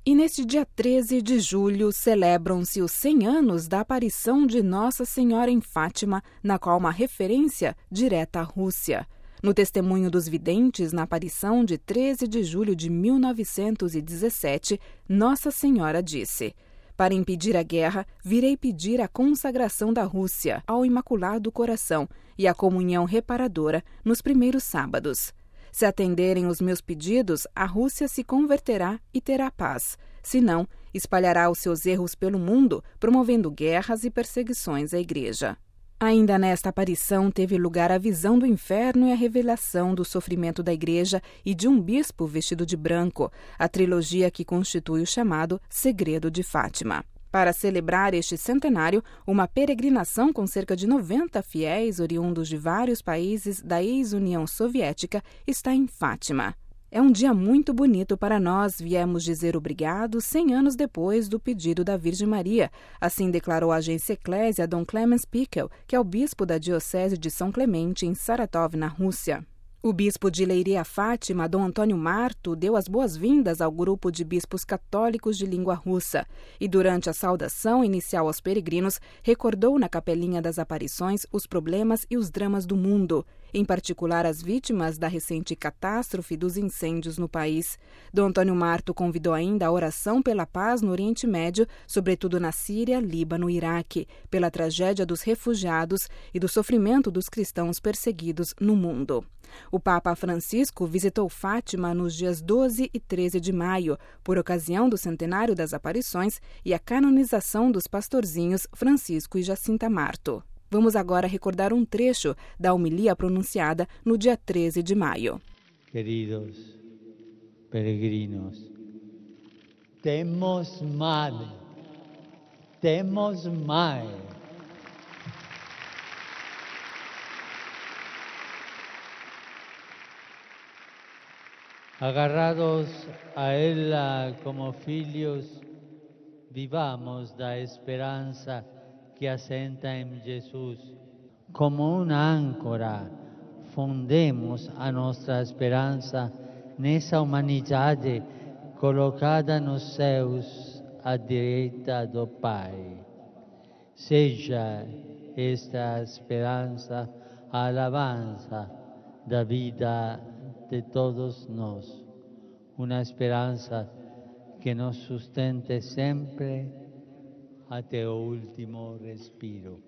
E neste dia 13 de julho celebram-se os 100 anos da aparição de Nossa Senhora em Fátima, na qual uma referência direta à Rússia. No testemunho dos videntes, na aparição de 13 de julho de 1917, Nossa Senhora disse: "Para impedir a guerra, virei pedir a consagração da Rússia ao Imaculado Coração e a comunhão reparadora nos primeiros sábados. Se atenderem os meus pedidos, a Rússia se converterá e terá paz. Se não, espalhará os seus erros pelo mundo, promovendo guerras e perseguições à Igreja." Ainda nesta aparição teve lugar a visão do inferno e a revelação do sofrimento da Igreja e de um bispo vestido de branco, a trilogia que constitui o chamado Segredo de Fátima. Para celebrar este centenário, uma peregrinação com cerca de 90 fiéis oriundos de vários países da ex-União Soviética está em Fátima. É um dia muito bonito para nós, viemos dizer obrigado 100 anos depois do pedido da Virgem Maria, assim declarou a agência Eclésia Dom Clemens Pickel, que é o bispo da Diocese de São Clemente, em Saratov, na Rússia. O bispo de Leiria Fátima, Dom Antônio Marto, deu as boas-vindas ao grupo de bispos católicos de língua russa e, durante a saudação inicial aos peregrinos, recordou na Capelinha das Aparições os problemas e os dramas do mundo, em particular as vítimas da recente catástrofe dos incêndios no país. Dom Antônio Marto convidou ainda a oração pela paz no Oriente Médio, sobretudo na Síria, Líbano e Iraque, pela tragédia dos refugiados e do sofrimento dos cristãos perseguidos no mundo. O Papa Francisco visitou Fátima nos dias 12 e 13 de maio, por ocasião do centenário das aparições e a canonização dos pastorzinhos Francisco e Jacinta Marto. Vamos agora recordar um trecho da homilia pronunciada no dia 13 de maio. Queridos peregrinos, temos mal. Agarrados a ela como filhos, vivamos da esperança que assenta em Jesus. Como uma âncora, fundemos a nossa esperança nessa humanidade colocada nos céus à direita do Pai. Seja esta esperança a alabança da vida de todos nós, uma esperança que nos sustente sempre até o último respiro.